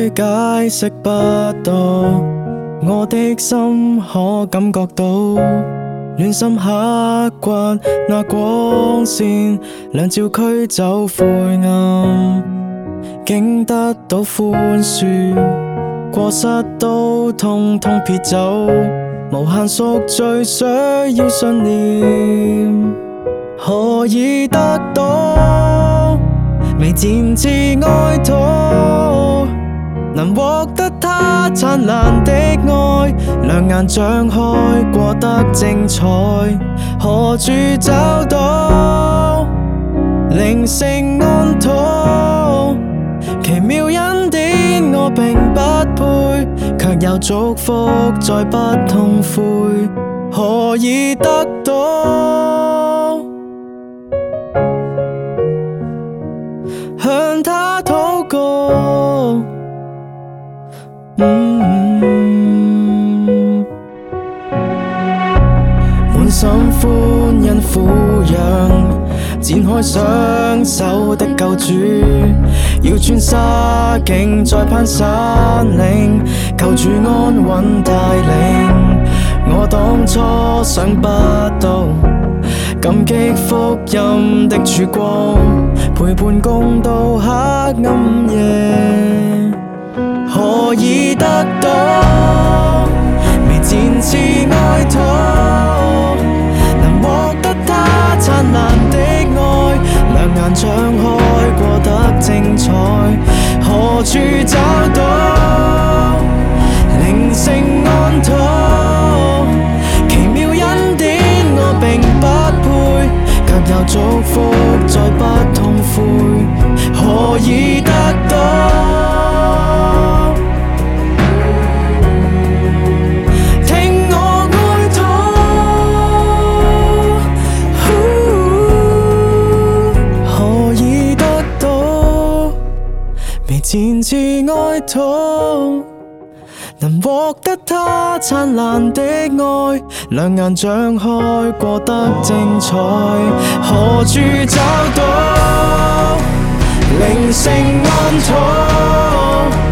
解釋不到，我的心可感覺到，暖心刻骨那光線，亮照驅走灰暗，竟得到寬恕，過失都通通撇走，無限贖罪需要信念，何以得到未漸至哀悼，能獲得他燦爛的愛，兩眼張開過得精彩，何處找到靈性安躺？奇妙恩典我並不配，卻有祝福再不痛悔，何以得到？向他禱告，滿心歡欣撫養，展開雙手的救主，要穿沙徑再攀山嶺，求主安穩帶領。我當初想不到，感激福音的曙光，陪伴共度黑暗夜，何以得到未漸至哀悼，能獲得他燦爛的愛，兩眼張開過得精彩，何處找到靈性安躺？奇妙恩典我並不配，卻有祝福再不痛悔，何以得到？聽我哀禱，何以得到未漸至哀悼，能獲得他燦爛的愛，兩眼張開過得精彩，何處找到靈性安躺？